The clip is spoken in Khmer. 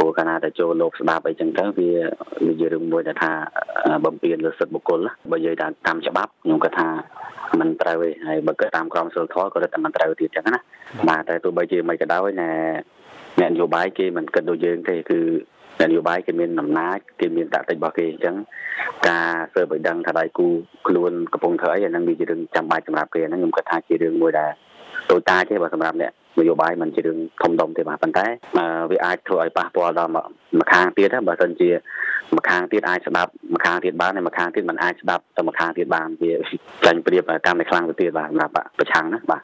ព្រោះកាលណាតែចូលលោកស្ដាប់អីចឹងទៅវាជារឿងមួយដែលថាបំពេញលើសិទ្ធិបុគ្គលបើនិយាយតាមច្បាប់ខ្ញុំគាត់ថាมันត្រូវឯងហើយបើគាត់តាមក្រមសីលធម៌ក៏តែมันត្រូវទៀតចឹងណាបាទតែទោះបីជាមិនក៏ដោយណែអ្នកនយោបាយគេមិនគិតដូចយើងទេគឺនយោបាយគេមានអំណាចគេមានតតិចរបស់គេអញ្ចឹងការស៊ើបឲ្យដឹងថាដៃគូខ្លួនកំពុងធ្វើអីអានឹងវាជារឿងចាំបាច់សម្រាប់គេហ្នឹងខ្ញុំគិតថាជារឿងមួយដែលតូចតាចទេបើសម្រាប់អ្នកនយោបាយមិនជារឿងធំដុំទេបាទប៉ុន្តែវាអាចធ្វើឲ្យប៉ះពាល់ដល់ម្ខាងទៀតបើមិនជាម្ខាងទៀតអាចស្ដាប់ម្ខាងទៀតបានហើយម្ខាងទៀតមិនអាចស្ដាប់តែម្ខាងទៀតបានវាចាញ់ប្រៀបកាន់តែខ្លាំងទៅទៀតបាទសម្រាប់ប្រឆាំងណាបាទ